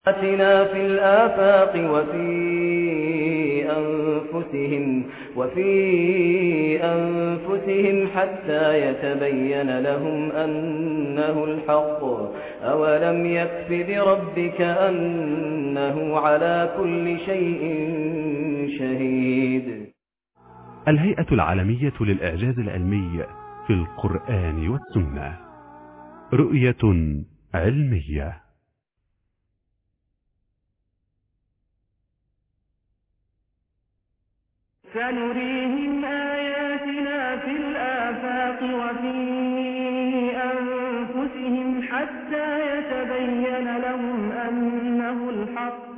آتنا في الآفاق وفي أنفسهم حتى يتبين لهم أنه الحق أولم يكف بربك أنه على كل شيء شهيد. الهيئة العالمية للإعجاز العلمي في القرآن والسنة، رؤية علمية. سنريهم آياتنا في الآفاق وفي أنفسهم حتى يتبين لهم أنه الحق.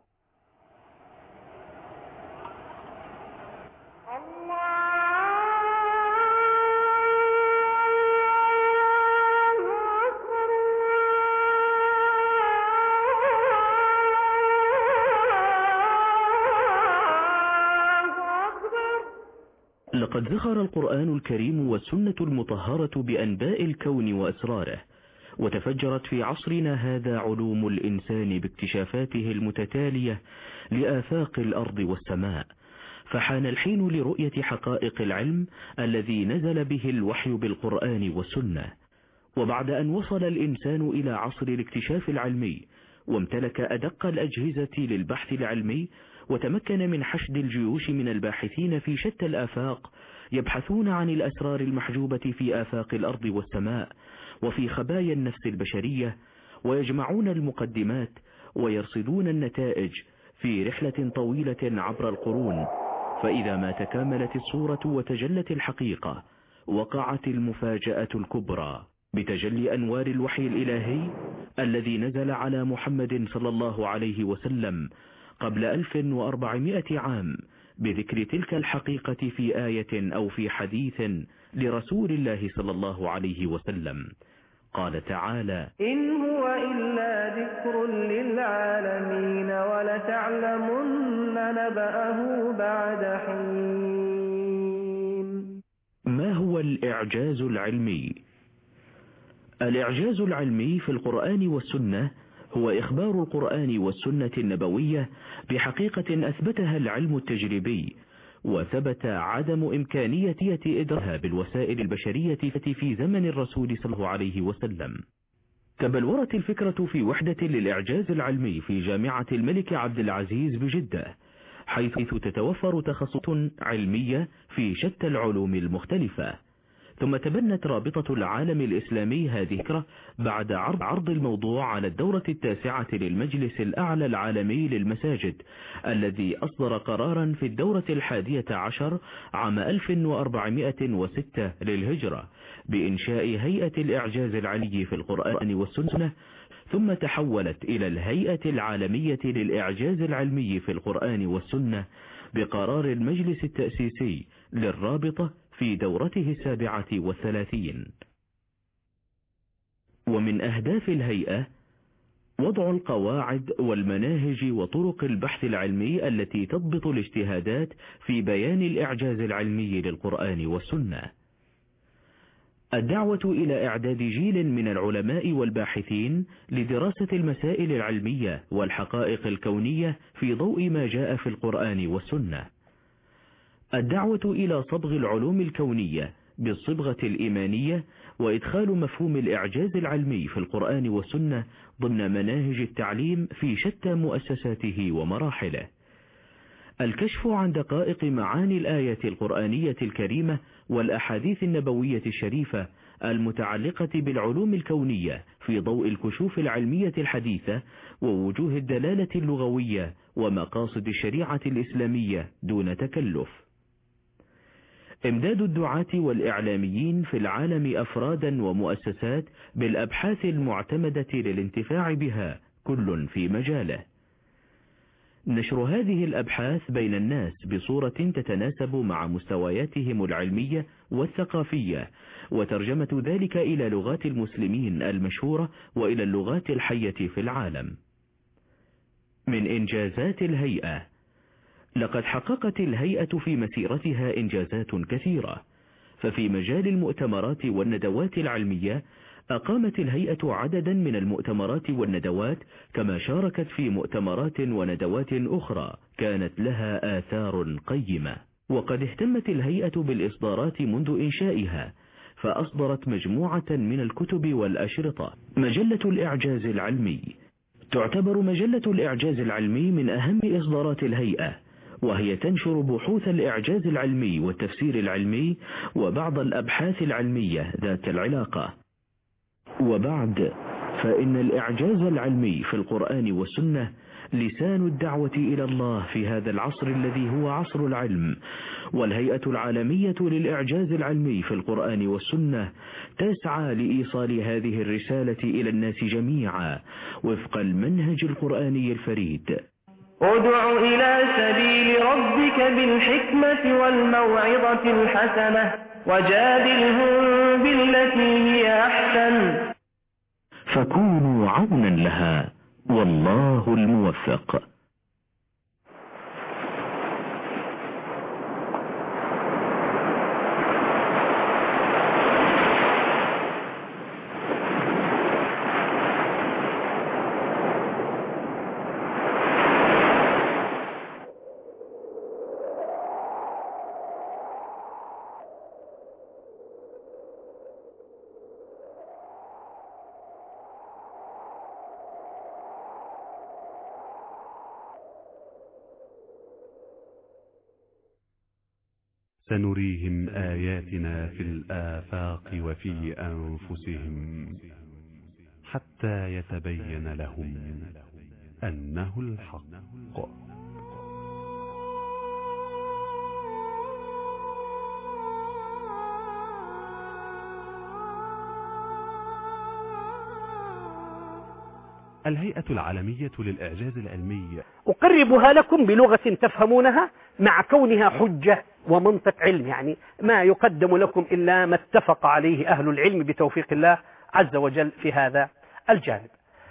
لقد ذخر القرآن الكريم والسنة المطهرة بأنباء الكون وأسراره، وتفجرت في عصرنا هذا علوم الإنسان باكتشافاته المتتالية لآفاق الأرض والسماء، فحان الحين لرؤية حقائق العلم الذي نزل به الوحي بالقرآن والسنة. وبعد أن وصل الإنسان إلى عصر الاكتشاف العلمي وامتلك أدق الأجهزة للبحث العلمي، وتمكن من حشد الجيوش من الباحثين في شتى الآفاق يبحثون عن الأسرار المحجوبة في آفاق الأرض والسماء وفي خبايا النفس البشرية، ويجمعون المقدمات ويرصدون النتائج في رحلة طويلة عبر القرون. فإذا ما تكاملت الصورة وتجلت الحقيقة، وقعت المفاجأة الكبرى بتجلي أنوار الوحي الإلهي الذي نزل على محمد صلى الله عليه وسلم قبل 1400 عام، بذكر تلك الحقيقة في آية أو في حديث لرسول الله صلى الله عليه وسلم. قال تعالى: إن هو إلا ذكر للعالمين ولتعلمن نبأه بعد حين. ما هو الإعجاز العلمي؟ الإعجاز العلمي في القرآن والسنة هو إخبار القرآن والسنة النبوية بحقيقة أثبتها العلم التجريبي، وثبت عدم إمكانية إدراكها بالوسائل البشرية في زمن الرسول صلى الله عليه وسلم. تبلورت الفكرة في وحدة للإعجاز العلمي في جامعة الملك عبد العزيز بجدة، حيث تتوفر تخصصات علمية في شتى العلوم المختلفة. ثم تبنت رابطة العالم الإسلامي هذه الفكرة بعد عرض الموضوع على الدورة 9 للمجلس الأعلى العالمي للمساجد، الذي أصدر قرارا في الدورة 11 عام 1406 للهجرة بإنشاء هيئة الإعجاز العلمي في القرآن والسنة، ثم تحولت إلى الهيئة العالمية للإعجاز العلمي في القرآن والسنة بقرار المجلس التأسيسي للرابطة في دورته 37. ومن أهداف الهيئة وضع القواعد والمناهج وطرق البحث العلمي التي تضبط الاجتهادات في بيان الإعجاز العلمي للقرآن والسنة. الدعوة إلى إعداد جيل من العلماء والباحثين لدراسة المسائل العلمية والحقائق الكونية في ضوء ما جاء في القرآن والسنة. الدعوة إلى صبغ العلوم الكونية بالصبغة الإيمانية، وإدخال مفهوم الإعجاز العلمي في القرآن والسنة ضمن مناهج التعليم في شتى مؤسساته ومراحله. الكشف عن دقائق معاني الآية القرآنية الكريمة والأحاديث النبوية الشريفة المتعلقة بالعلوم الكونية في ضوء الكشوف العلمية الحديثة ووجوه الدلالة اللغوية ومقاصد الشريعة الإسلامية دون تكلف. إمداد الدعاة والإعلاميين في العالم أفرادا ومؤسسات بالأبحاث المعتمدة للانتفاع بها كل في مجاله. نشر هذه الأبحاث بين الناس بصورة تتناسب مع مستوياتهم العلمية والثقافية، وترجمة ذلك إلى لغات المسلمين المشهورة وإلى اللغات الحية في العالم. من إنجازات الهيئة: لقد حققت الهيئة في مسيرتها إنجازات كثيرة، ففي مجال المؤتمرات والندوات العلمية أقامت الهيئة عددا من المؤتمرات والندوات، كما شاركت في مؤتمرات وندوات أخرى كانت لها آثار قيمة. وقد اهتمت الهيئة بالإصدارات منذ إنشائها، فأصدرت مجموعة من الكتب والأشرطة. مجلة الإعجاز العلمي تعتبر مجلة الإعجاز العلمي من أهم إصدارات الهيئة، وهي تنشر بحوث الإعجاز العلمي والتفسير العلمي وبعض الأبحاث العلمية ذات العلاقة. وبعد، فإن الإعجاز العلمي في القرآن والسنة لسان الدعوة إلى الله في هذا العصر الذي هو عصر العلم، والهيئة العالمية للإعجاز العلمي في القرآن والسنة تسعى لإيصال هذه الرسالة إلى الناس جميعا وفق المنهج القرآني الفريد. ادع إلى سبيل ربك بالحكمة والموعظة الحسنة وجادلهم بالتي هي أحسن، فكونوا عونا لها والله الموفق. سنريهم آياتنا في الآفاق وفي أنفسهم حتى يتبين لهم أنه الحق. الهيئة العالمية للإعجاز العلمي أقربها لكم بلغة تفهمونها مع كونها حجة ومنطق علم، يعني ما يقدم لكم إلا ما اتفق عليه أهل العلم بتوفيق الله عز وجل في هذا الجانب.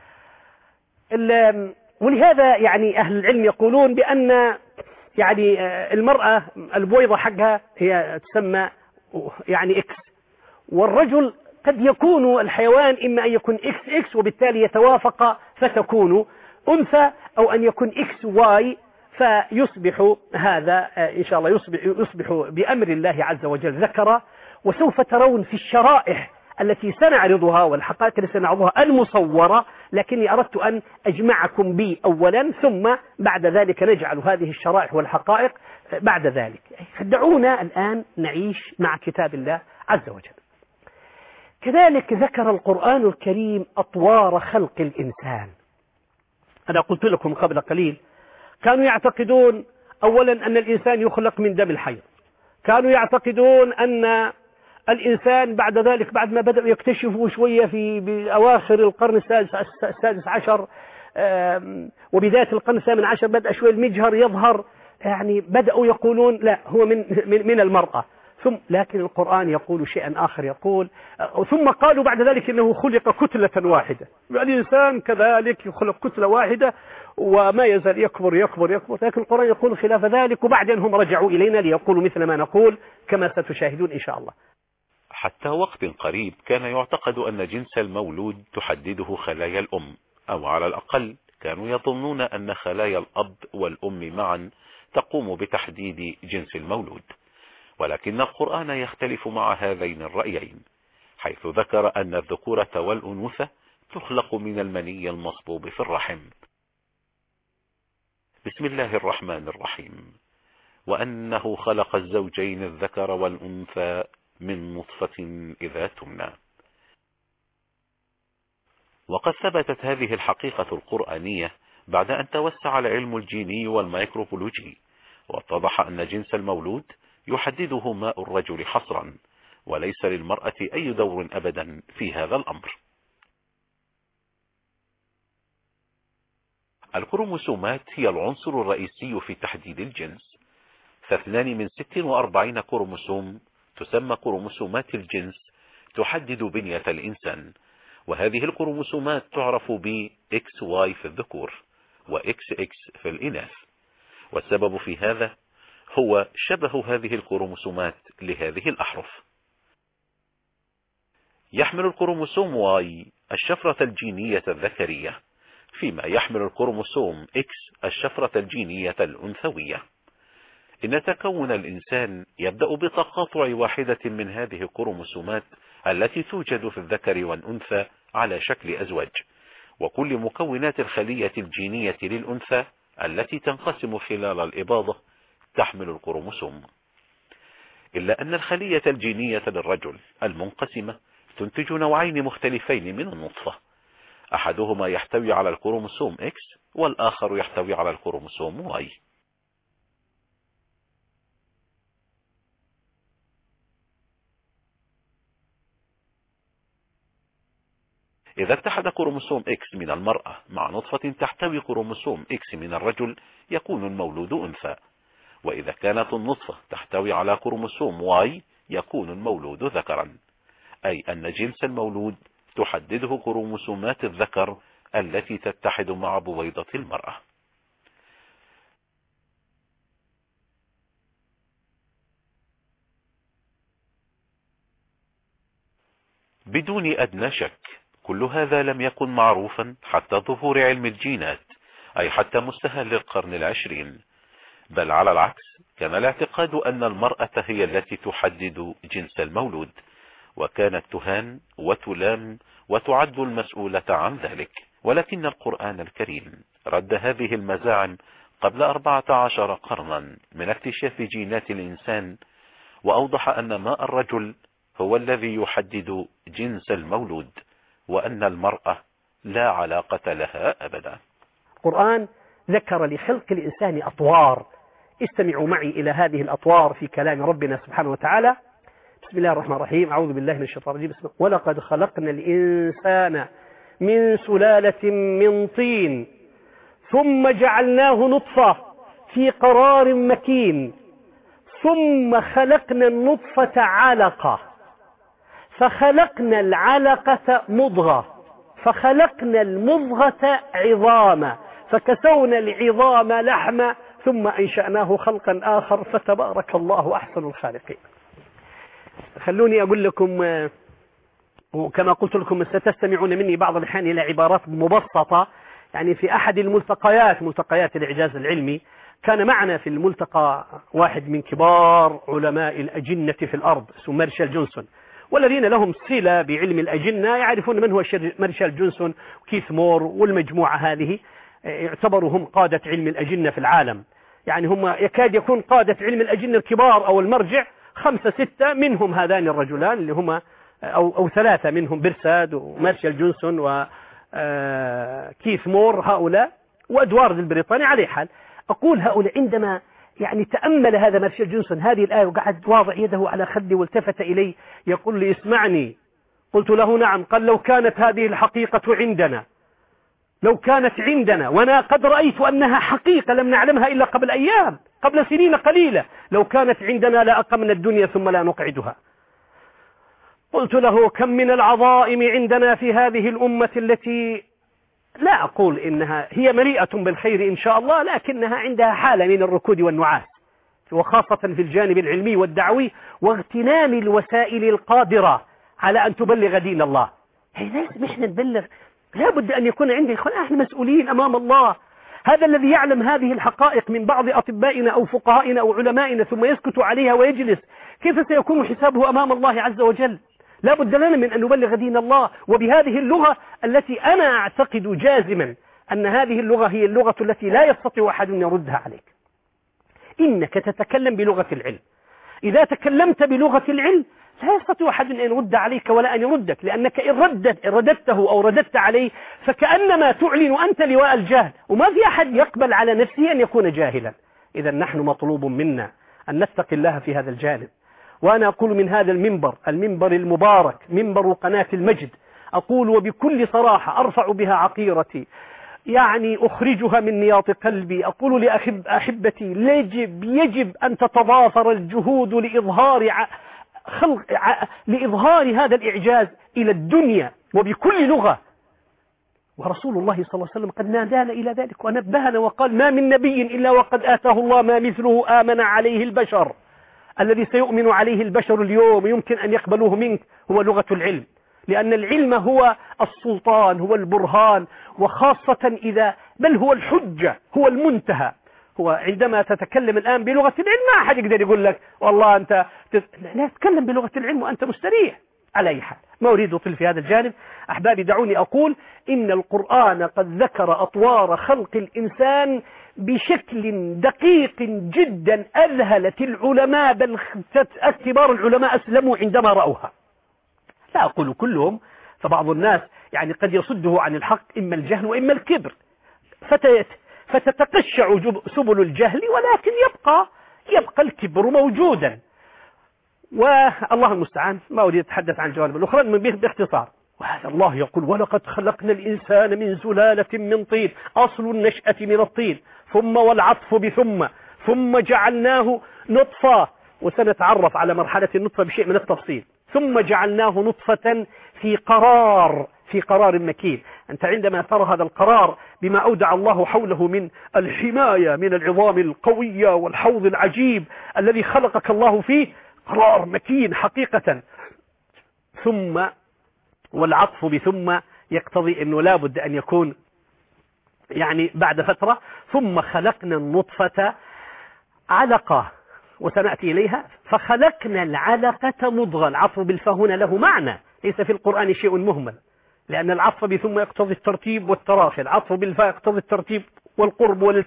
ولهذا يعني أهل العلم يقولون بأن يعني المرأة البويضة حقها هي تسمى يعني إكس، والرجل قد يكون الحيوان إما أن يكون إكس إكس وبالتالي يتوافق فتكون أنثى، أو أن يكون إكس واي فيصبح هذا إن شاء الله يصبح بأمر الله عز وجل ذكرا. وسوف ترون في الشرائح التي سنعرضها والحقائق التي سنعرضها المصورة، لكني أردت أن أجمعكم بي أولا، ثم بعد ذلك نجعل هذه الشرائح والحقائق بعد ذلك. دعونا الآن نعيش مع كتاب الله عز وجل. كذلك ذكر القرآن الكريم أطوار خلق الإنسان. أنا قلت لكم قبل قليل كانوا يعتقدون أولا أن الإنسان يخلق من دم الحيض، كانوا يعتقدون أن الإنسان بعد ذلك بعد ما بدأوا يكتشفوا شوية في أواخر القرن السادس عشر وبداية القرن الثامن عشر بدأ شوية المجهر يظهر، يعني بدأوا يقولون لا هو من المرأة. لكن القرآن يقول شيئا آخر، يقول ثم قالوا بعد ذلك إنه خلق كتلة واحدة، الإنسان كذلك يخلق كتلة واحدة وما يزال يكبر يكبر يكبر، لكن القرآن يقول خلاف ذلك، وبعدين هم رجعوا إلينا ليقولوا مثل ما نقول كما ستشاهدون إن شاء الله. حتى وقت قريب كان يعتقد أن جنس المولود تحدده خلايا الأم، أو على الأقل كانوا يظنون أن خلايا الأب والأم معا تقوم بتحديد جنس المولود. ولكن القرآن يختلف مع هذين الرأيين، حيث ذكر أن الذكورة والأنوثة تخلق من المني المصبوب في الرحم. بسم الله الرحمن الرحيم. وأنه خلق الزوجين الذكر والأنثى من نطفة إذا تمنى. وقد ثبتت هذه الحقيقة القرآنية بعد أن توسع العلم الجيني والميكروبيولوجي، واتضح أن جنس المولود يحدده ماء الرجل حصرا، وليس للمرأة أي دور أبدا في هذا الأمر. الكروموسومات هي العنصر الرئيسي في تحديد الجنس، فاثنان من 46 كروموسوم تسمى كروموسومات الجنس تحدد بنية الإنسان، وهذه الكروموسومات تعرف ب XY في الذكور و XX في الإناث. والسبب في هذا هو شبه هذه الكروموسومات لهذه الأحرف. يحمل الكروموسوم واي الشفرة الجينية الذكرية، فيما يحمل الكروموسوم اكس الشفرة الجينية الأنثوية. إن تكون الإنسان يبدأ بتقاطع واحدة من هذه الكروموسومات التي توجد في الذكر والأنثى على شكل أزواج، وكل مكونات الخلية الجينية للأنثى التي تنقسم خلال الإباضة تحمل الكروموسوم. إلا أن الخلية الجينية للرجل المنقسمة تنتج نوعين مختلفين من النطفة، أحدهما يحتوي على الكروموسوم إكس والآخر يحتوي على الكروموسوم واي. إذا اتحد كروموسوم إكس من المرأة مع نطفة تحتوي كروموسوم إكس من الرجل يكون المولود أنثى، وإذا كانت النطفة تحتوي على كروموسوم واي يكون المولود ذكرا، أي أن جنس المولود تحدده كروموسومات الذكر التي تتحد مع بويضة المرأة. بدون أدنى شك كل هذا لم يكن معروفا حتى ظهور علم الجينات، أي حتى مستهل القرن العشرين، بل على العكس كان الاعتقاد أن المرأة هي التي تحدد جنس المولود، وكانت تهان وتلام وتعد المسؤولة عن ذلك. ولكن القرآن الكريم رد هذه المزاعم قبل 14 قرنا من اكتشاف جينات الإنسان، وأوضح أن ماء الرجل هو الذي يحدد جنس المولود، وأن المرأة لا علاقة لها أبدا. القرآن ذكر لخلق الإنسان أطوار، استمعوا معي إلى هذه الأطوار في كلام ربنا سبحانه وتعالى. بسم الله الرحمن الرحيم، أعوذ بالله من الشيطان الرجيم. ولقد خلقنا الإنسان من سلالة من طين ثم جعلناه نطفة في قرار مكين ثم خلقنا النطفة علقة فخلقنا العلقة مضغة فخلقنا المضغة عظاما فكسونا العظام لحما ثم أنشأناه خلقا آخر فتبارك الله أحسن الخالقين. خلوني أقول لكم، وكما قلت لكم ستستمعون مني بعض الأحيان إلى عبارات مبسطة. يعني في أحد ملتقيات الإعجاز العلمي كان معنا في الملتقى واحد من كبار علماء الأجنة في الأرض اسمه مارشال جونسون، والذين لهم صلة بعلم الأجنة يعرفون من هو مارشال جونسون وكيث مور والمجموعة هذه، يعتبروا هم قادة علم الأجنة في العالم. يعني هم يكاد يكون قادة علم الأجنة الكبار أو المرجع 5-6 منهم هذان الرجلان اللي هم أو 3 منهم بيرساد ومارشال جونسون وكيث مور، هؤلاء وأدوارد البريطاني. على حال أقول هؤلاء عندما يعني تأمل هذا مارشال جونسون هذه الآية وقعد واضع يده على خدي والتفت إلي يقول لي اسمعني. قلت له نعم. قال لو كانت هذه الحقيقة عندنا، لو كانت عندنا وأنا قد رأيت أنها حقيقة لم نعلمها إلا قبل أيام، قبل سنين قليلة، لو كانت عندنا لأقمنا الدنيا ثم لا نقعدها. قلت له كم من العظائم عندنا في هذه الأمة التي لا أقول إنها هي مليئة بالخير إن شاء الله، لكنها عندها حالة من الركود والنعاس، وخاصة في الجانب العلمي والدعوي واغتنام الوسائل القادرة على أن تبلغ دين الله. لازم إحنا نبلغ، لا بد أن يكون عندنا إحنا مسؤولين أمام الله. هذا الذي يعلم هذه الحقائق من بعض أطبائنا أو فقهائنا أو علمائنا ثم يسكت عليها ويجلس، كيف سيكون حسابه أمام الله عز وجل؟ لا بد لنا من أن نبلغ دين الله وبهذه اللغة التي أنا أعتقد جازما أن هذه اللغة هي اللغة التي لا يستطيع أحد أن يردها عليك. إنك تتكلم بلغة العلم، إذا تكلمت بلغة العلم لا يستطيع أحد أن يرد عليك ولا أن يردك، لأنك إن رددته أو رددت عليه فكأنما تعلن أنت لواء الجهل، وما في أحد يقبل على نفسه أن يكون جاهلا. إذا نحن مطلوب منا أن نتقي الله في هذا الجانب. وأنا أقول من هذا المنبر المبارك، منبر قناة المجد، أقول وبكل صراحة أرفع بها عقيرتي، يعني أخرجها من نياط قلبي، أقول لأحبتي يجب أن تتضافر الجهود لإظهار هذا الإعجاز إلى الدنيا وبكل لغة. ورسول الله صلى الله عليه وسلم قد نادانا إلى ذلك ونبهنا وقال ما من نبي إلا وقد آتاه الله ما مثله آمن عليه البشر. الذي سيؤمن عليه البشر اليوم يمكن أن يقبلوه منك هو لغة العلم. لأن العلم هو السلطان، هو البرهان، وخاصة إذا بل هو الحجة، هو المنتهى. هو عندما تتكلم الآن بلغة العلم ما أحد يقدر يقول لك والله أنت لا تتكلم بلغة العلم وأنت مستريح. على أي حال ما أريد أطيل في هذا الجانب. أحبابي دعوني أقول إن القرآن قد ذكر أطوار خلق الإنسان بشكل دقيق جدا أذهلت العلماء، بل كبار العلماء أسلموا عندما رأوها. لا أقول كلهم، فبعض الناس يعني قد يصده عن الحق إما الجهل وإما الكبر، فتتقشع سبل الجهل، ولكن يبقى الكبر موجودا. والله المستعان، ما أريد أتحدث عن الجوانب الأخرى من باختصار. وهذا الله يقول ولقد خلقنا الإنسان من سلالة من طين، أصل النشأة من الطين، ثم والعطف ثم جعلناه نطفة، وسنتعرف على مرحلة النطفة بشيء من التفصيل، ثم جعلناه نطفة في قرار مكين. أنت عندما ترى هذا القرار بما أودع الله حوله من الحماية، من العظام القوية والحوض العجيب الذي خلقك الله فيه، قرار مكين حقيقة. ثم والعطف بثم يقتضي أنه لا بد أن يكون يعني بعد فترة. ثم خلقنا النطفة علقة، وسنأتي إليها، فخلقنا العلقة مضغة. العطف بالفاء هنا له معنى، ليس في القرآن شيء مهمل، لأن العطف بثم يقتضي الترتيب والتراخي، العطف بالفاء يقتضي الترتيب والقرب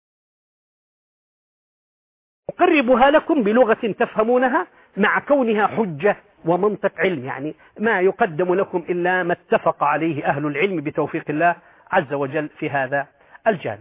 أقربها لكم بلغة تفهمونها مع كونها حجة ومنطق علم، يعني ما يقدم لكم إلا ما اتفق عليه أهل العلم بتوفيق الله عز وجل في هذا الجانب.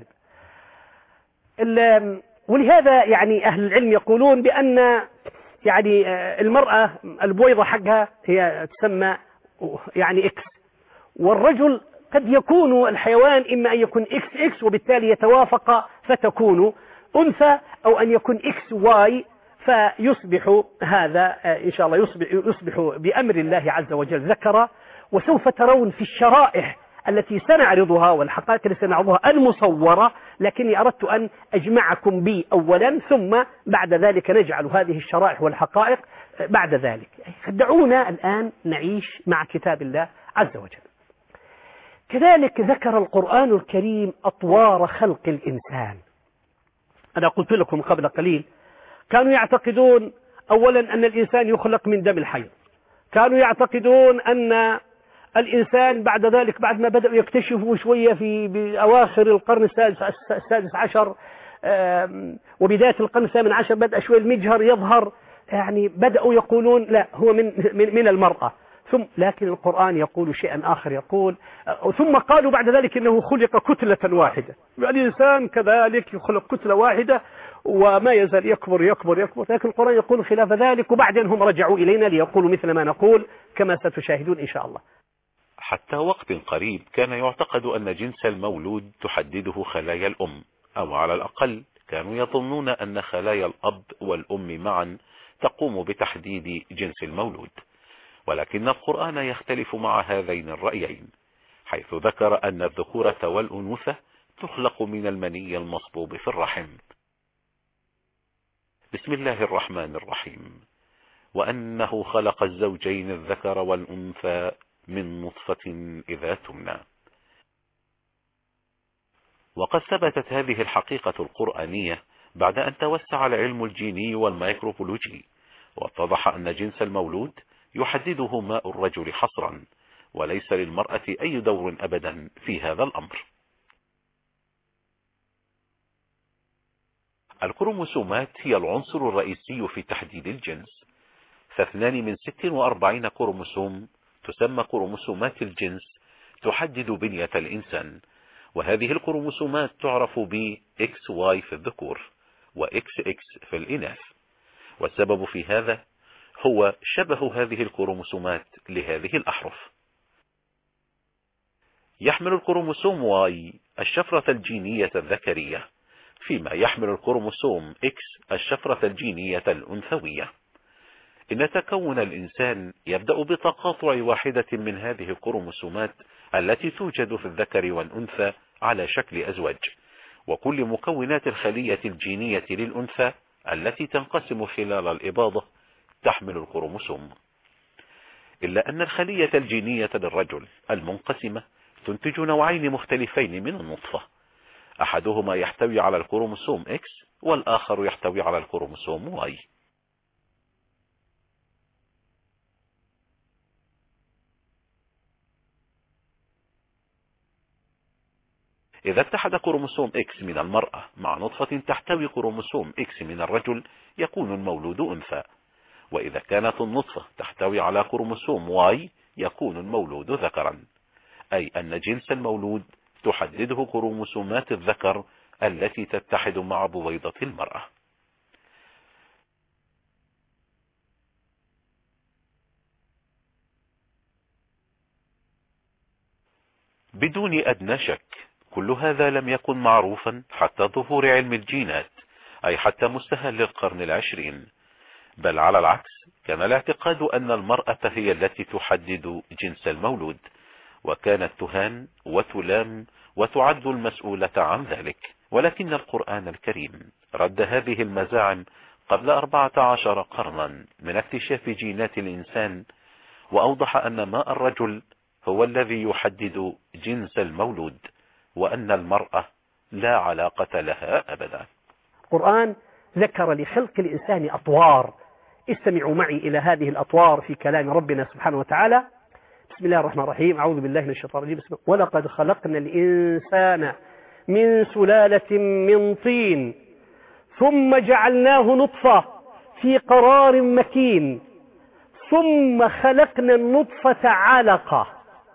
ولهذا يعني أهل العلم يقولون بأن يعني المرأة البويضة حقها هي تسمى يعني إكس، والرجل قد يكون الحيوان إما أن يكون إكس إكس وبالتالي يتوافق فتكون أنثى، أو أن يكون إكس واي فيصبح هذا إن شاء الله يصبح بأمر الله عز وجل ذكر. وسوف ترون في الشرائح التي سنعرضها والحقائق التي سنعرضها المصورة، لكني أردت أن أجمعكم بي أولا، ثم بعد ذلك نجعل هذه الشرائح والحقائق بعد ذلك. دعونا الآن نعيش مع كتاب الله عز وجل. كذلك ذكر القرآن الكريم أطوار خلق الإنسان. أنا قلت لكم قبل قليل كانوا يعتقدون أولا أن الإنسان يخلق من دم الحيض، كانوا يعتقدون أن الإنسان بعد ذلك بعد ما بدأوا يكتشفوا شوية في أواخر القرن السادس عشر وبداية القرن الثامن عشر بدأ شوية المجهر يظهر، يعني بدأوا يقولون لا هو من المرأة. لكن القرآن يقول شيئا آخر، يقول ثم قالوا بعد ذلك إنه خلق كتلة واحدة. الإنسان كذلك يخلق كتلة واحدة وما يزال يكبر يكبر يكبر، لكن القرآن يقول خلاف ذلك، وبعدين هم رجعوا إلينا ليقولوا مثل ما نقول كما ستشاهدون إن شاء الله. حتى وقت قريب كان يعتقد أن جنس المولود تحدده خلايا الأم، أو على الأقل كانوا يظنون أن خلايا الأب والأم معا تقوم بتحديد جنس المولود. ولكن القرآن يختلف مع هذين الرأيين، حيث ذكر أن الذكورة والأنوثة تخلق من المني المصبوب في الرحم. بسم الله الرحمن الرحيم. وأنه خلق الزوجين الذكر والأنثى من نطفة إذا تمنى. وقد ثبتت هذه الحقيقة القرآنية بعد أن توسع العلم الجيني والميكروبيولوجي، واتضح أن جنس المولود يحدده ماء الرجل حصرا، وليس للمرأة أي دور أبدا في هذا الأمر. الكروموسومات هي العنصر الرئيسي في تحديد الجنس، فاثنان من 46 كروموسوم تسمى كروموسومات الجنس تحدد بنية الإنسان، وهذه الكروموسومات تعرف ب XY في الذكور و XX في الإناث. والسبب في هذا هو شبه هذه الكروموسومات لهذه الأحرف. يحمل الكروموسوم Y الشفرة الجينية الذكرية، فيما يحمل الكروموسوم X الشفرة الجينية الأنثوية. إن تكون الإنسان يبدأ بتقاطع واحدة من هذه الكروموسومات التي توجد في الذكر والأنثى على شكل أزواج، وكل مكونات الخلية الجينية للأنثى التي تنقسم خلال الإباضة تحمل الكروموسوم. إلا أن الخلية الجينية للرجل المنقسمة تنتج نوعين مختلفين من النطفة، أحدهما يحتوي على الكروموسوم X والآخر يحتوي على الكروموسوم Y. إذا اتحد كروموسوم X من المرأة مع نطفة تحتوي كروموسوم X من الرجل يكون المولود أنثى، وإذا كانت النطفة تحتوي على كروموسوم Y يكون المولود ذكرا، أي أن جنس المولود تحدده كروموسومات الذكر التي تتحد مع بويضة المرأة. بدون أدنى شك كل هذا لم يكن معروفا حتى ظهور علم الجينات، أي حتى مستهل القرن العشرين، بل على العكس كان الاعتقاد أن المرأة هي التي تحدد جنس المولود، وكانت تهان وتلام وتعد المسؤولة عن ذلك. ولكن القرآن الكريم رد هذه المزاعم قبل 14 قرنا من اكتشاف جينات الإنسان، وأوضح أن ماء الرجل هو الذي يحدد جنس المولود، وأن المرأة لا علاقة لها أبدا. القرآن ذكر لخلق الإنسان أطوار، استمعوا معي إلى هذه الأطوار في كلام ربنا سبحانه وتعالى. بسم الله الرحمن الرحيم، أعوذ بالله من الشيطان الرجيم. ولقد خلقنا الإنسان من سلالة من طين ثم جعلناه نطفة في قرار مكين ثم خلقنا النطفة علقة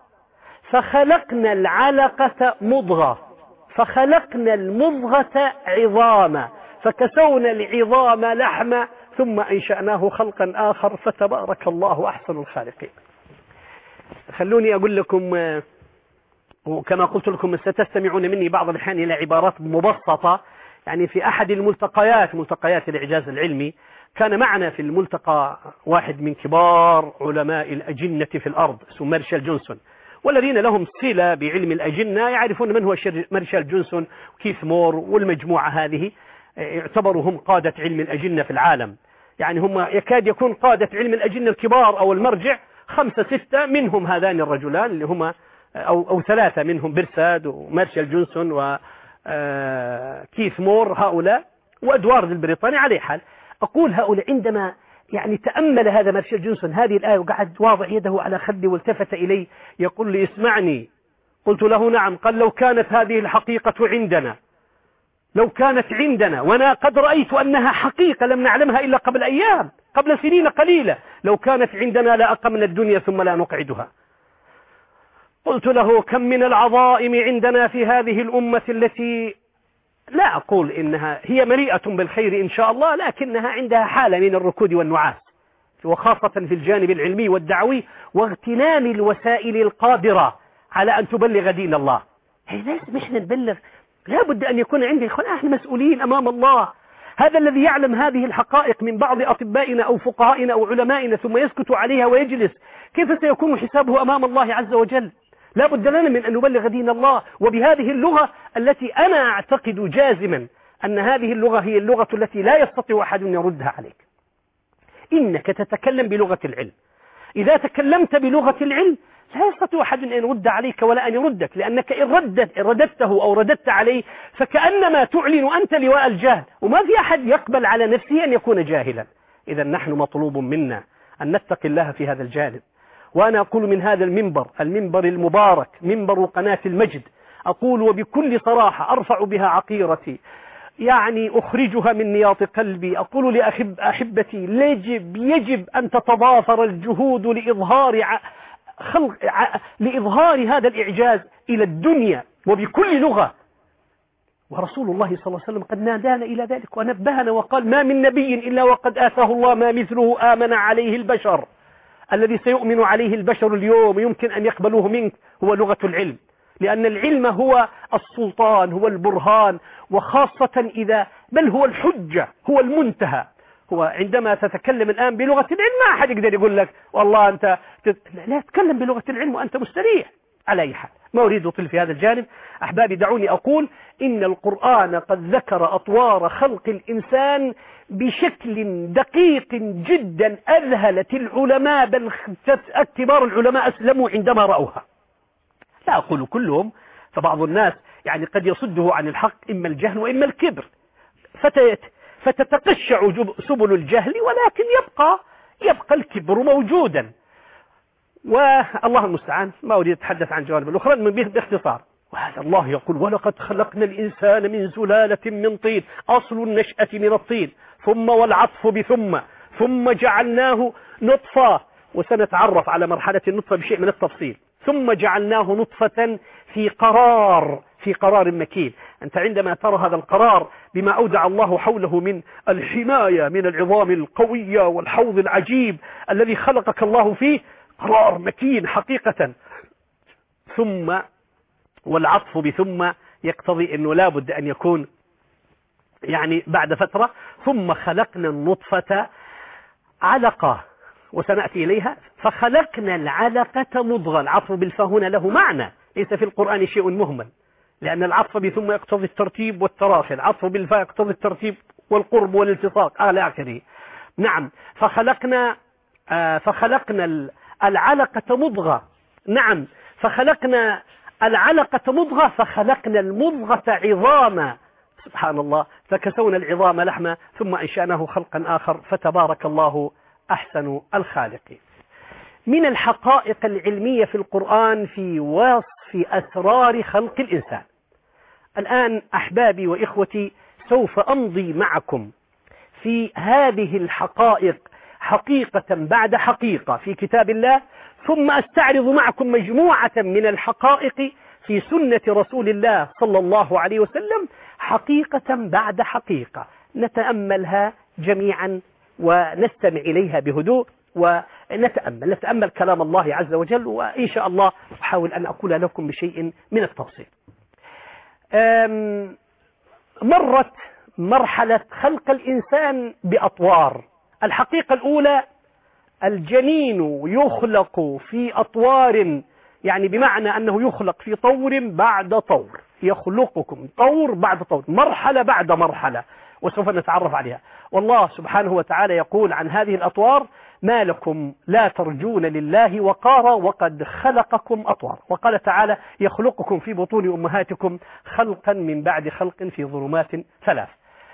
فخلقنا العلقة مضغة فخلقنا المضغة عظاما فكسونا العظام لحما ثم أنشأناه خلقا آخر فتبارك الله أحسن الخالقين. خلوني أقول لكم، وكما قلت لكم ستستمعون مني بعض الأحيان إلى عبارات مبسطة. يعني في أحد ملتقيات الإعجاز العلمي كان معنا في الملتقى واحد من كبار علماء الأجنة في الأرض اسمه مارشال جونسون، والذين لهم صلة بعلم الأجنة يعرفون من هو مارشال جونسون وكيث مور والمجموعة هذه، يعتبروا هم قادة علم الأجنة في العالم. يعني هم يكاد يكون قادة علم الأجنة الكبار أو المرجع 5-6 منهم هذان الرجلان اللي هم أو 3 منهم برساد ومارشال جونسون وكيث مور، هؤلاء وأدوارد البريطاني. على حال أقول هؤلاء عندما يعني تأمل هذا مارشال جونسون هذه الآية وقعد واضع يده على خدي والتفت إلي يقول لي اسمعني. قلت له نعم. قال لو كانت هذه الحقيقة عندنا، لو كانت عندنا وأنا قد رأيت أنها حقيقة لم نعلمها إلا قبل أيام، قبل سنين قليلة، لو كانت عندنا لأقمنا الدنيا ثم لا نقعدها. قلت له كم من العظائم عندنا في هذه الأمة التي لا أقول إنها هي مليئة بالخير إن شاء الله، لكنها عندها حالة من الركود والنعاس، وخاصة في الجانب العلمي والدعوي واغتنام الوسائل القادرة على أن تبلغ دين الله. لازم إحنا نبلغ، لا بد أن يكون عندنا إخوان إحنا مسؤولين أمام الله. هذا الذي يعلم هذه الحقائق من بعض أطبائنا أو فقهائنا أو علمائنا ثم يسكت عليها ويجلس، كيف سيكون حسابه أمام الله عز وجل؟ لا بد لنا من أن نبلغ دين الله وبهذه اللغة التي أنا أعتقد جازما أن هذه اللغة هي اللغة التي لا يستطيع أحد أن يردها عليك. إنك تتكلم بلغة العلم، إذا تكلمت بلغة العلم لا يستطيع أحد أن يرد عليك ولا أن يردك، لأنك إن رددته أو رددت عليه فكأنما تعلن أنت لواء الجهل، وما في أحد يقبل على نفسه أن يكون جاهلا. إذا نحن مطلوب منا أن نتقي الله في هذا الجانب. وأنا أقول من هذا المنبر المبارك، منبر قناة المجد، أقول وبكل صراحة أرفع بها عقيرتي، يعني أخرجها من نياط قلبي، أقول لأحبتي يجب أن تتضافر الجهود لإظهار هذا الإعجاز إلى الدنيا وبكل لغة. ورسول الله صلى الله عليه وسلم قد نادانا إلى ذلك ونبهنا وقال ما من نبي إلا وقد آتاه الله ما مثله آمن عليه البشر. الذي سيؤمن عليه البشر اليوم يمكن أن يقبلوه منك هو لغة العلم، لأن العلم هو السلطان، هو البرهان، وخاصة إذا بل هو الحجة، هو المنتهى. هو عندما تتكلم الآن بلغة العلم ما أحد يقدر يقول لك والله أنت لا تتكلم بلغة العلم وأنت مستريح. على أي حال ما أريد أطيل في هذا الجانب. أحبابي دعوني أقول إن القرآن قد ذكر أطوار خلق الإنسان بشكل دقيق جدا أذهلت العلماء، بل كبار العلماء أسلموا عندما رأوها. لا أقول كلهم، فبعض الناس يعني قد يصده عن الحق إما الجهل وإما الكبر، فتتقشع سبل الجهل، ولكن يبقى الكبر موجودا. والله المستعان، ما أريد أتحدث عن جوانب الأخرى باختصار. وهذا الله يقول: ولقد خلقنا الإنسان من سلالة من طين، أصل النشأة من الطين، ثم والعطف ثم جعلناه نطفة، وسنتعرف على مرحلة النطفة بشيء من التفصيل، ثم جعلناه نطفة في قرار مكين. أنت عندما ترى هذا القرار بما أودع الله حوله من الحماية، من العظام القوية والحوض العجيب الذي خلقك الله فيه، قرار مكين حقيقة. ثم والعطف بثم يقتضي أنه لا بد أن يكون يعني بعد فترة. ثم خلقنا النطفة علقة، وسنأتي إليها. فخلقنا العلقة مضغة. العطف بالفاء هنا له معنى، ليس في القرآن شيء مهمل، لأن العطف بثم يقتضي الترتيب والتراخي، العطف بالفاء يقتضي الترتيب والقرب والالتصاق إلى آخره. نعم. فخلقنا العلقة مضغة. نعم. فخلقنا العلقة مضغة، فخلقنا المضغة عظاما. سبحان الله. فكسونا العظام لحما، ثم أنشأناه خلقا آخر، فتبارك الله أحسن الخالقين. من الحقائق العلمية في القرآن في وصف أسرار خلق الإنسان. الآن أحبابي وإخوتي، سوف أمضي معكم في هذه الحقائق حقيقة بعد حقيقة في كتاب الله، ثم أستعرض معكم مجموعة من الحقائق في سنة رسول الله صلى الله عليه وسلم، حقيقة بعد حقيقة، نتأملها جميعا ونستمع إليها بهدوء، ونتأمل كلام الله عز وجل، وإن شاء الله أحاول أن أقول لكم بشيء من التفصيل. مرت مرحلة خلق الإنسان بأطوار. الحقيقة الأولى: الجنين يخلق في أطوار، يعني بمعنى أنه يخلق في طور بعد طور، يخلقكم طور بعد طور، مرحلة بعد مرحلة، وسوف نتعرف عليها. والله سبحانه وتعالى يقول عن هذه الأطوار: ما لكم لا ترجون لله وقارا وقد خلقكم أطوار. وقال تعالى: يخلقكم في بطون أمهاتكم خلقا من بعد خلق في ظلمات ثلاث.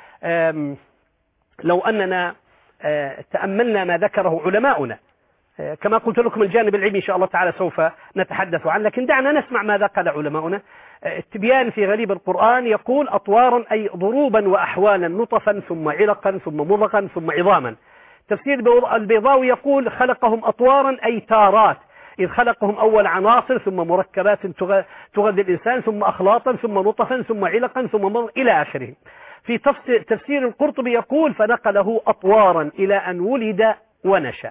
لو أننا تأملنا ما ذكره علماؤنا، كما قلت لكم الجانب العلمي إن شاء الله تعالى سوف نتحدث عنه، لكن دعنا نسمع ماذا قال علماؤنا. التبيان في غريب القرآن يقول: أطوارا أي ضروبا وأحوالا، نطفا ثم علقا ثم مضغا ثم عظاما. تفسير البيضاوي يقول: خلقهم أطوارا أي تارات، إذ خلقهم أول عناصر ثم مركبات تغذي الإنسان، ثم أخلاطا ثم نطفا ثم علقا ثم مضغا إلى آخره. في تفسير القرطبي يقول: فنقله أطوارا إلى أن ولد ونشأ.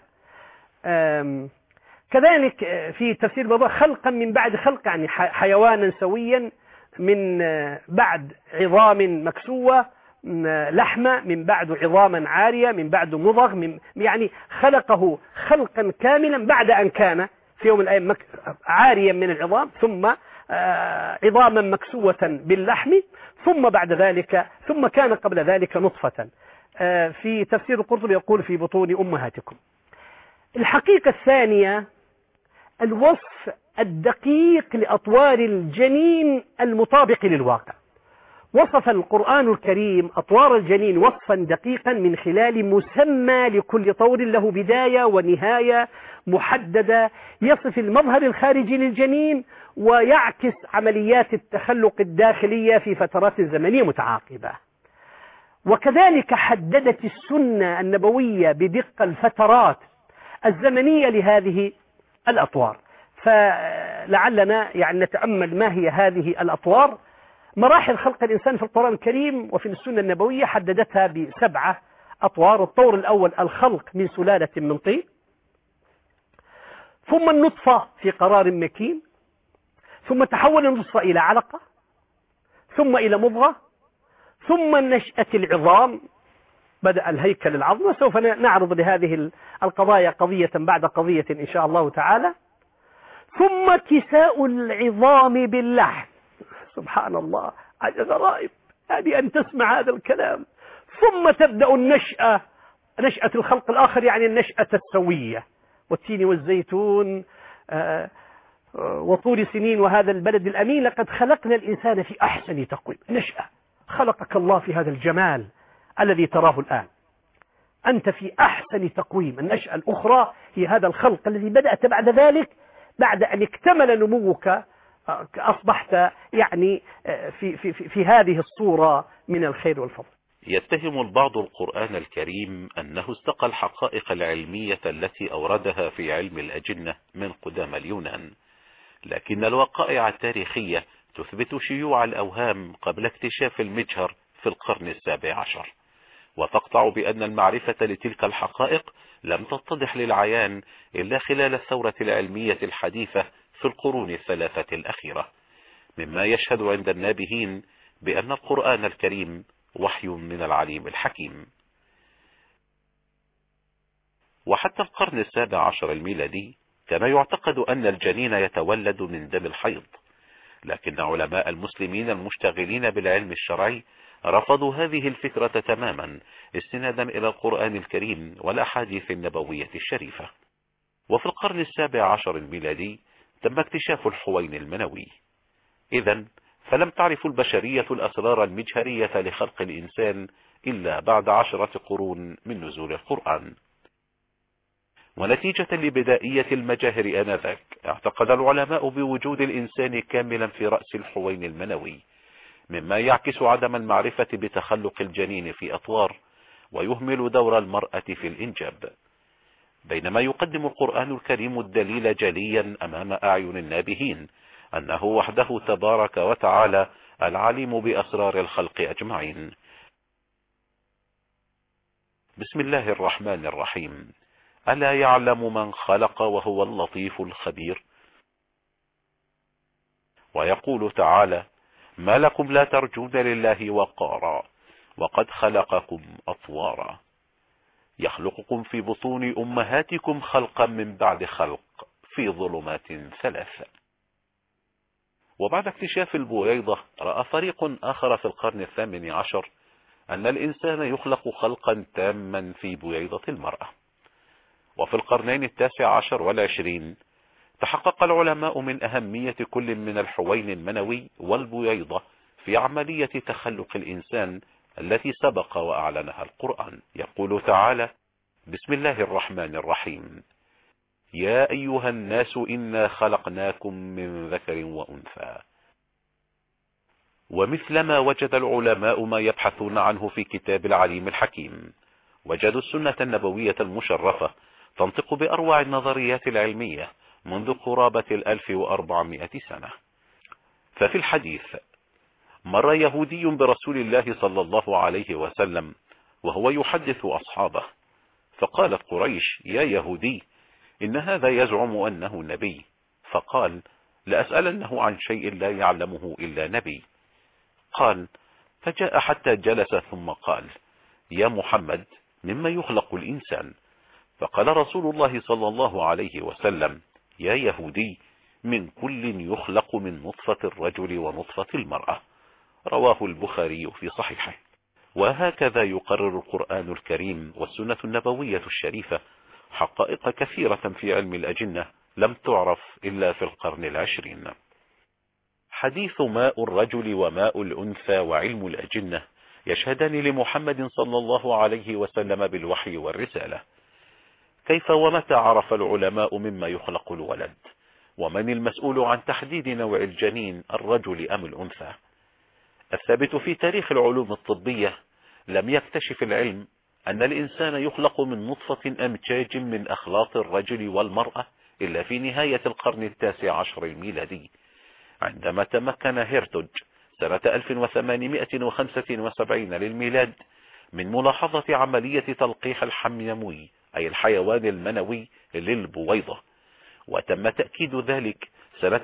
كذلك في تفسير البيضاوي: خلقا من بعد خلق، يعني حيوانا سويا من بعد عظام مكسوة لحمة، من بعد عظاما عارية، من بعد مضغ، يعني خلقه خلقا كاملا بعد أن كان في يوم من الأيام عاريا من العظام، ثم عظاما مكسوة باللحم، ثم بعد ذلك ثم كان قبل ذلك نطفة. في تفسير القرطبي يقول: في بطون أمهاتكم. الحقيقة الثانية: الوصف الدقيق لأطوار الجنين المطابق للواقع. وصف القرآن الكريم أطوار الجنين وصفا دقيقا من خلال مسمى لكل طور له بداية ونهاية محددة، يصف المظهر الخارجي للجنين ويعكس عمليات التخلق الداخلية في فترات زمنية متعاقبة. وكذلك حددت السنة النبوية بدقة الفترات الزمنية لهذه الأطوار. فلعلنا يعني نتأمل ما هي هذه الأطوار. مراحل خلق الإنسان في القرآن الكريم وفي السنة النبوية حددتها ب7 أطوار. الطور الأول: الخلق من سلالة من طين، ثم النطفة في قرار مكين، ثم تحول النطفة إلى علقة، ثم إلى مضغة، ثم نشأة العظام، بدأ الهيكل العظمي. وسوف نعرض لهذه القضايا قضية بعد قضية إن شاء الله تعالى. ثم كساء العظام باللحم. سبحان الله، غرائب هذه أن تسمع هذا الكلام. ثم تبدأ النشأة، نشأة الخلق الآخر، يعني النشأة السوية. والتين والزيتون وطور سنين وهذا البلد الأمين، لقد خلقنا الإنسان في أحسن تقويم. نشأة، خلقك الله في هذا الجمال الذي تراه الآن، أنت في أحسن تقويم. النشأة الأخرى هي هذا الخلق الذي بدأت بعد ذلك، بعد أن اكتمل نموك أصبحت يعني في هذه الصورة من الخير والفضل. يتهم البعض القرآن الكريم أنه استقى الحقائق العلمية التي أوردها في علم الأجنة من قدام اليونان، لكن الوقائع التاريخية تثبت شيوع الأوهام قبل اكتشاف المجهر في القرن ال17، وتقطع بأن المعرفة لتلك الحقائق لم تتضح للعيان إلا خلال الثورة العلمية الحديثة في القرون الثلاثة الأخيرة، مما يشهد عند النابهين بأن القرآن الكريم وحي من العليم الحكيم. وحتى القرن ال17 الميلادي كان يعتقد أن الجنين يتولد من دم الحيض، لكن علماء المسلمين المشتغلين بالعلم الشرعي رفضوا هذه الفكرة تماما استنادا إلى القرآن الكريم والأحاديث النبوية الشريفة. وفي القرن ال17 الميلادي تم اكتشاف الحوين المنوي. إذن فلم تعرف البشرية الأسرار المجهرية لخلق الإنسان إلا بعد 10 قرون من نزول القرآن. ونتيجة لبدائية المجاهر آنذاك اعتقد العلماء بوجود الإنسان كاملا في رأس الحوين المنوي، مما يعكس عدم المعرفة بتخلق الجنين في أطوار ويهمل دور المرأة في الإنجاب، بينما يقدم القرآن الكريم الدليل جليا أمام أعين النابهين أنه وحده تبارك وتعالى العليم بأسرار الخلق أجمعين. بسم الله الرحمن الرحيم. ألا يعلم من خلق وهو اللطيف الخبير. ويقول تعالى: ما لكم لا ترجون لله وقارا وقد خلقكم أطوارا يخلقكم في بطون أمهاتكم خلقا من بعد خلق في ظلمات 3. وبعد اكتشاف البويضة رأى فريق آخر في القرن ال18 أن الإنسان يخلق خلقا تاما في بويضة المرأة. وفي القرنين ال19 وال20 تحقق العلماء من أهمية كل من الحوين المنوي والبويضة في عملية تخلق الإنسان التي سبق وأعلنها القرآن. يقول تعالى: بسم الله الرحمن الرحيم. يا أيها الناس إنا خلقناكم من ذكر وأنثى. ومثل ما وجد العلماء ما يبحثون عنه في كتاب العليم الحكيم، وجدوا السنة النبوية المشرفة تنطق بأروع النظريات العلمية منذ قرابة 1400 سنة. ففي الحديث: مر يهودي برسول الله صلى الله عليه وسلم وهو يحدث أصحابه، فقالت قريش: يا يهودي، إن هذا يزعم أنه نبي. فقال: لأسألنه عن شيء لا يعلمه إلا نبي. قال: فجاء حتى جلس ثم قال: يا محمد، مما يخلق الإنسان؟ فقال رسول الله صلى الله عليه وسلم: يا يهودي، من كل يخلق من نطفة الرجل ونطفة المرأة. رواه البخاري في صحيحه. وهكذا يقرر القرآن الكريم والسنة النبوية الشريفة حقائق كثيرة في علم الأجنة لم تعرف إلا في القرن ال20. حديث ماء الرجل وماء الأنثى وعلم الأجنة يشهدان لمحمد صلى الله عليه وسلم بالوحي والرسالة. كيف ومتى عرف العلماء مما يخلق الولد؟ ومن المسؤول عن تحديد نوع الجنين، الرجل أم الأنثى؟ الثابت في تاريخ العلوم الطبية، لم يكتشف العلم أن الإنسان يخلق من نطفة أمجاج من أخلاط الرجل والمرأة إلا في نهاية القرن ال19 الميلادي، عندما تمكن هيرتوج سنة 1875 للميلاد من ملاحظة عملية تلقيح الحميموي، أي الحيوان المنوي، للبويضة. وتم تأكيد ذلك سنة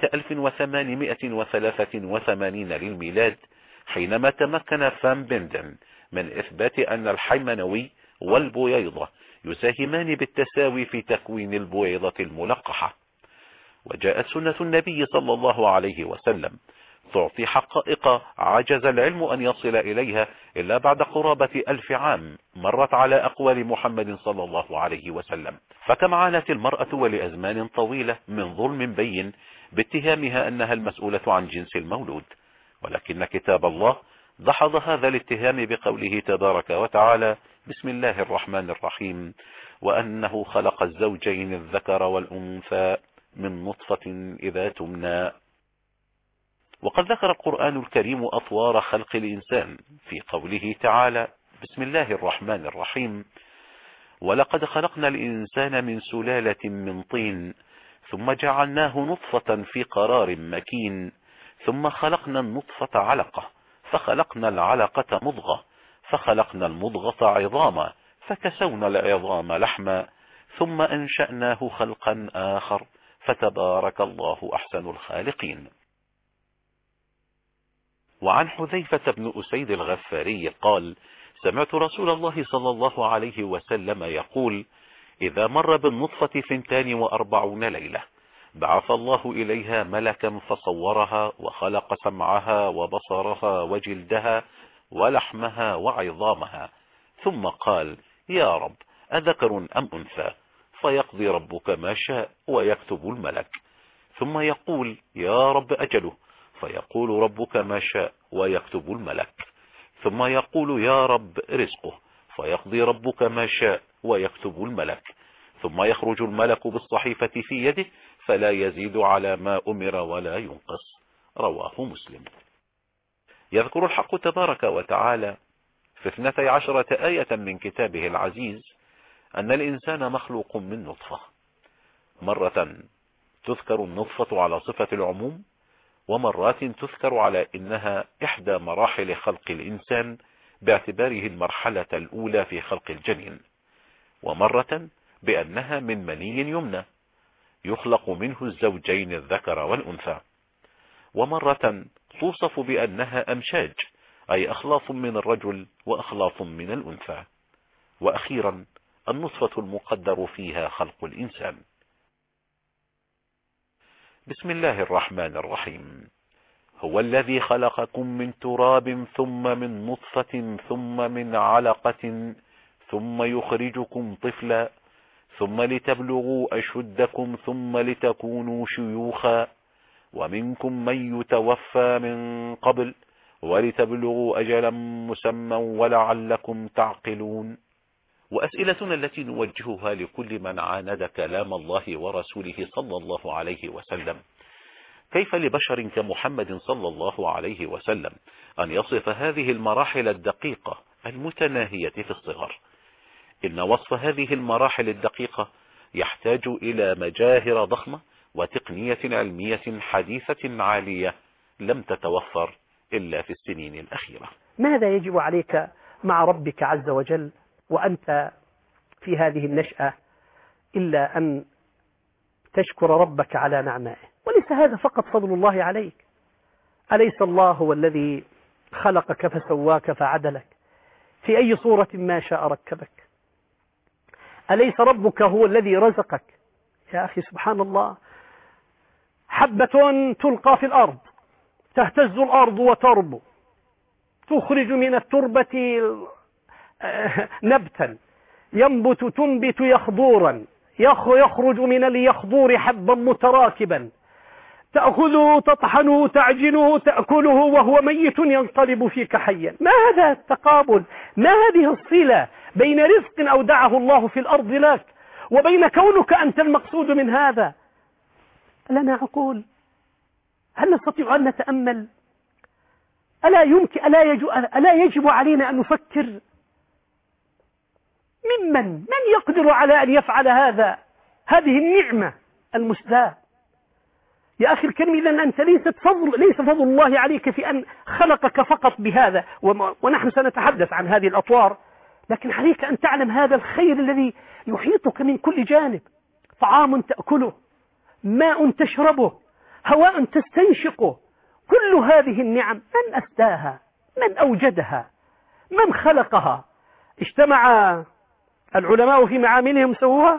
1883 للميلاد، حينما تمكن فان بندن من إثبات أن الحيمنوي والبويضة يساهمان بالتساوي في تكوين البويضة الملقحة. وجاءت سنة النبي صلى الله عليه وسلم تعطي حقائق عجز العلم أن يصل إليها إلا بعد قرابة 1000 عام مرت على أقوال محمد صلى الله عليه وسلم. فكم عانت المرأة ولأزمان طويلة من ظلم بين باتهامها أنها المسؤولة عن جنس المولود، ولكن كتاب الله دحض هذا الاتهام بقوله تبارك وتعالى: بسم الله الرحمن الرحيم: وأنه خلق الزوجين الذكر والأنثى من نطفة إذا تمنى. وقد ذكر القرآن الكريم أطوار خلق الإنسان في قوله تعالى: بسم الله الرحمن الرحيم: ولقد خلقنا الإنسان من سلالة من طين ثم جعلناه نطفة في قرار مكين ثم خلقنا النطفة علقة فخلقنا العلقة مضغة فخلقنا المضغة عظاما فكسونا العظام لحما ثم أنشأناه خلقا آخر فتبارك الله أحسن الخالقين. وعن حذيفة بن أسيد الغفاري قال: سمعت رسول الله صلى الله عليه وسلم يقول: إذا مر بالنطفة 42 ليلة بعث الله إليها ملكا فصورها وخلق سمعها وبصرها وجلدها ولحمها وعظامها، ثم قال: يا رب أذكر أم أنثى؟ فيقضي ربك ما شاء ويكتب الملك، ثم يقول: يا رب أجله؟ فيقول ربك ما شاء ويكتب الملك، ثم يقول: يا رب رزقه؟ فيقضي ربك ما شاء ويكتب الملك، ثم يخرج الملك بالصحيفة في يده فلا يزيد على ما أمر ولا ينقص. رواه مسلم. يذكر الحق تبارك وتعالى في 12 آية من كتابه العزيز أن الإنسان مخلوق من نطفة. مرة تذكر النطفة على صفة العموم، ومرات تذكر على إنها إحدى مراحل خلق الإنسان باعتباره المرحلة الأولى في خلق الجنين، ومرة بأنها من مني يمنى يخلق منه الزوجين الذكر والأنثى، ومرة توصف بأنها أمشاج أي أخلاف من الرجل وأخلاف من الأنثى، وأخيرا النطفة المقدر فيها خلق الإنسان. بسم الله الرحمن الرحيم: هو الذي خلقكم من تراب ثم من نطفة ثم من علقة ثم يخرجكم طفلا ثم لتبلغوا أشدكم ثم لتكونوا شيوخا ومنكم من يتوفى من قبل ولتبلغوا أجلا مسمى ولعلكم تعقلون. وأسئلتنا التي نوجهها لكل من عاند كلام الله ورسوله صلى الله عليه وسلم: كيف لبشر كمحمد صلى الله عليه وسلم أن يصف هذه المراحل الدقيقة المتناهية في الصغر؟ إن وصف هذه المراحل الدقيقة يحتاج إلى مجاهر ضخمة وتقنية علمية حديثة عالية لم تتوفر إلا في السنين الأخيرة. ماذا يجب عليك مع ربك عز وجل وأنت في هذه النشأة إلا أن تشكر ربك على نعمائه؟ وليس هذا فقط فضل الله عليك. أليس الله هو الذي خلقك فسواك فعدلك في أي صورة ما شاء ركبك؟ أليس ربك هو الذي رزقك؟ يا أخي سبحان الله، حبة تلقى في الأرض تهتز الأرض وتربو، تخرج من التربة نبتا ينبت تنبت يخضورا، يخرج من اليخضور حبا متراكبا، تأخذه تطحنه تعجنه تأكله وهو ميت ينقلب فيك حيا. ما هذا التقابل؟ ما هذه الصلة بين رزق أودعه الله في الأرض لك وبين كونك أنت المقصود من هذا؟ لنا عقول؟ هل نستطيع أن نتأمل؟ ألا يجب علينا أن نفكر؟ من يقدر على أن يفعل هذا؟ هذه النعمة المسداة. يا أخي الكريم، إذن أنت ليس فضل الله عليك في أن خلقك فقط بهذا، ونحن سنتحدث عن هذه الأطوار، لكن عليك أن تعلم هذا الخير الذي يحيطك من كل جانب: طعام تأكله، ماء تشربه، هواء تستنشقه. كل هذه النعم من أسداها؟ من أوجدها؟ من خلقها؟ اجتمع العلماء في معاملهم سووها؟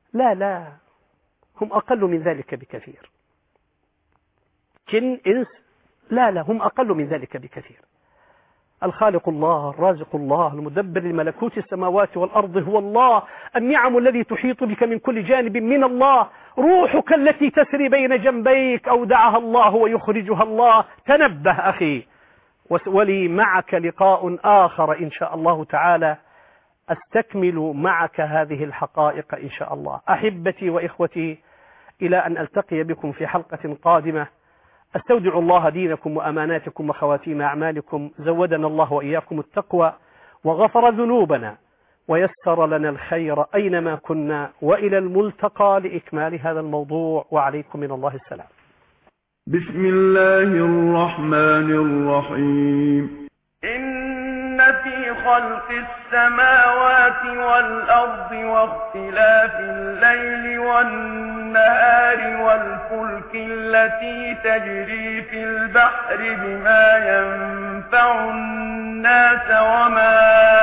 لا، هم أقل من ذلك بكثير. جن إنس لا لا، هم أقل من ذلك بكثير. الخالق الله، الرازق الله، المدبر لملكوت السماوات والأرض هو الله. النعم الذي تحيط بك من كل جانب من الله. روحك التي تسري بين جنبيك أودعها الله ويخرجها الله. تنبه أخي، ولي معك لقاء آخر إن شاء الله تعالى أستكمل معك هذه الحقائق إن شاء الله. أحبتي وإخوتي، إلى أن ألتقي بكم في حلقة قادمة، أستودع الله دينكم وأماناتكم وخواتيم أعمالكم. زودنا الله وإياكم التقوى وغفر ذنوبنا ويسر لنا الخير أينما كنا، وإلى الملتقى لإكمال هذا الموضوع، وعليكم من الله السلام. بسم الله الرحمن الرحيم. إن في خلق السماوات والأرض واختلاف الليل والنهار والفلك التي تجري في البحر بما ينفع الناس وما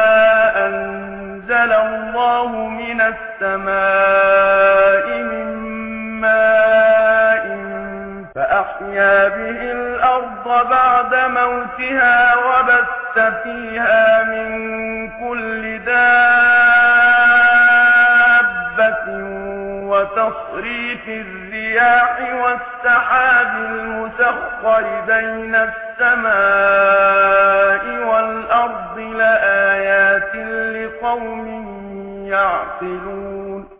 أنزل الله من السماء من ماء فأحيا به الأرض بعد موتها وبث فيها من كل دابة وتصريف الرياح والسحاب المسخر بين السماء والأرض لآيات لقوم يعقلون.